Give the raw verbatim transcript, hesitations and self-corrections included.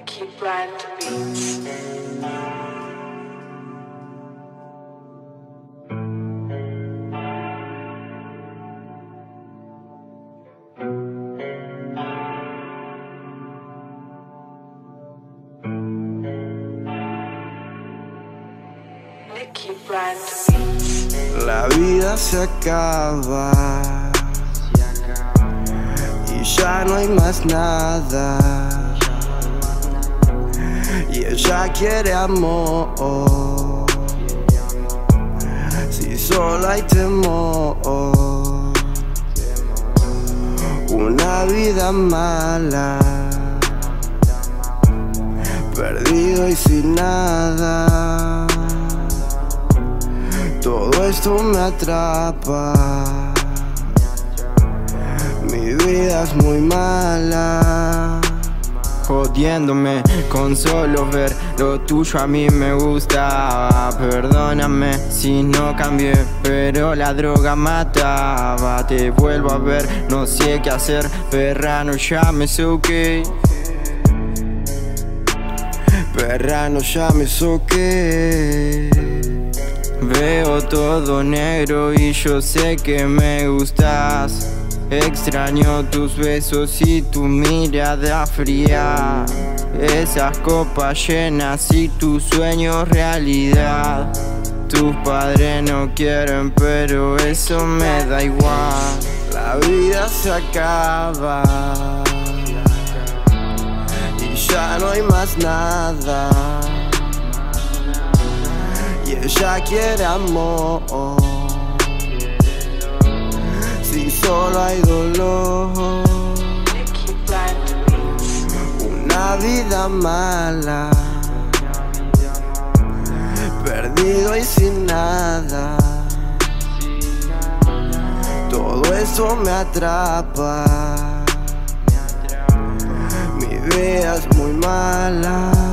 Nicky Brand Beats. Nicky Brand Beats. La vida se acaba y ya no hay más nada, y ella quiere amor, si solo hay temor, una vida mala, perdido y sin nada. Todo esto me atrapa, mi vida es muy mala. Jodiéndome con solo ver lo tuyo a mí me gustaba. Perdóname si no cambié, pero la droga mataba. Te vuelvo a ver, no sé qué hacer, perra no llames, ok. Perra no llames, ok. Veo todo negro y yo sé que me gustas. Extraño tus besos y tu mirada fría, esas copas llenas y tus sueños realidad. Tus padres no quieren, pero eso me da igual. La vida se acaba y ya no hay más nada, y ella quiere amor, si solo hay dolor. Nicky Brand Beats. Una vida mala, perdido y sin nada. Todo eso me atrapa, mi vida es muy mala.